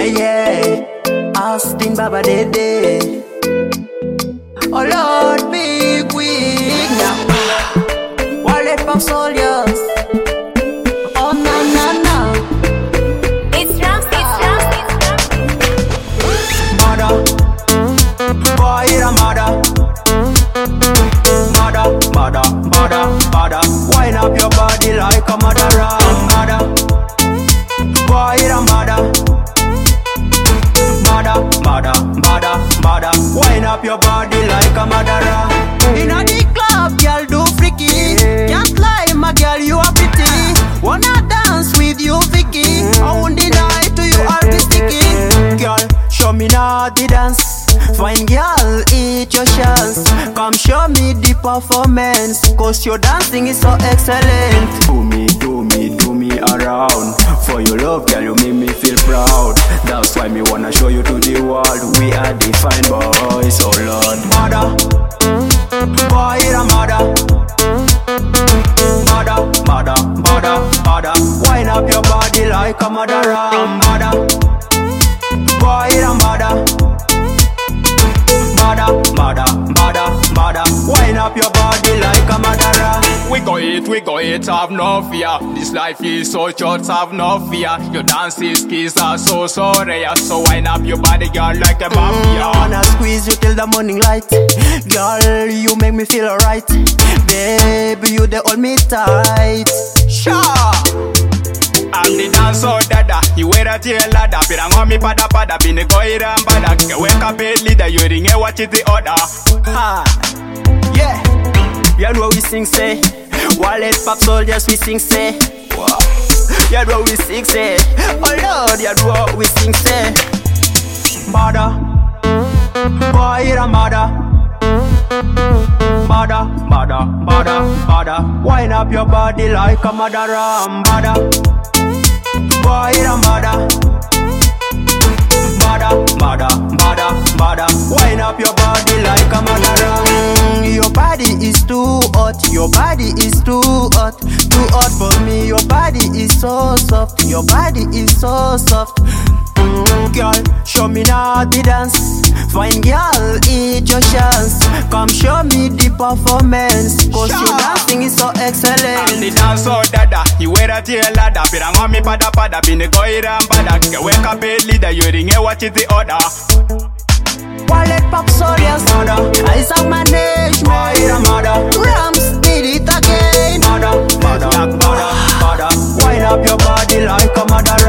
yeah. Austin Baba Dede. Oh Lord, big wig now. Wallet Pop Soldiers. Oh na na na. It's Rams, it's Rams, it's Rams. Mother, boy, you're a mother. Mother, mother, mother, mother. Wind up your body like a mother. Mother, boy, you're a mother. Mother, mother, mother, mother. Wind up your body like a mother. Inna the club, girl, do freaky. Can't lie, my girl, you are pretty. Wanna dance with you, Vicky? I won't deny to you, I'll be sticky. Girl, show me naughty dance. Fine girl, eat your chance. Come show me the performance, cause your dancing is so excellent. Do me, do me, do me around. For your love, girl, you make me feel proud. That's why me wanna show you to the world. We are the fine boys, oh Lord. Mother, boy, you're a mother. Mother, mother, mother, mother. Wind up your body like a mother. Mother, boy, you're a mother. Mother, mother, mother, mother. Wind up your body like a mother. We go eat, have no fear. This life is so short, have no fear. Your dancing skills are so rare. So wind up your body, girl, like a mafia. I wanna squeeze you till the morning light. Girl, you make me feel alright. Baby, you they hold me tight. Sure. I'm the dancer dada, you wear a tail ladder. Pirang on me pada pada, been a goy ram bada. Wake up a leader, you ring a watch it the order. Ha, yeah. You know we sing say, Wallet Pop Soldiers we sing say. Wow. You know we sing say, oh Lord, you know we sing say. Mother, boy you're a mother. Mother, mother, mother, mother. Wind up your body like a mother. Mother, boy you're a mother. Mother, mother, mother, mother. Wind up your body like a mother. Your body is too hot. Your body is too hot. Too hot for me. Your body is so soft. Your body is so soft. Girl, show me naughty dance. Fine girl, eat your chance. Come show me the performance, cause your dancing is so excellent. I'm the dancer dada, you wear a tail ladder. Pirang on me pada pada, been a goy ram bada. Wake up a leader, you ring a watch it the order. Wallet Pop Soldiers, Isaac Management, Rams did it again. Mother, mother, mother, mother. Wind up your body like a mother.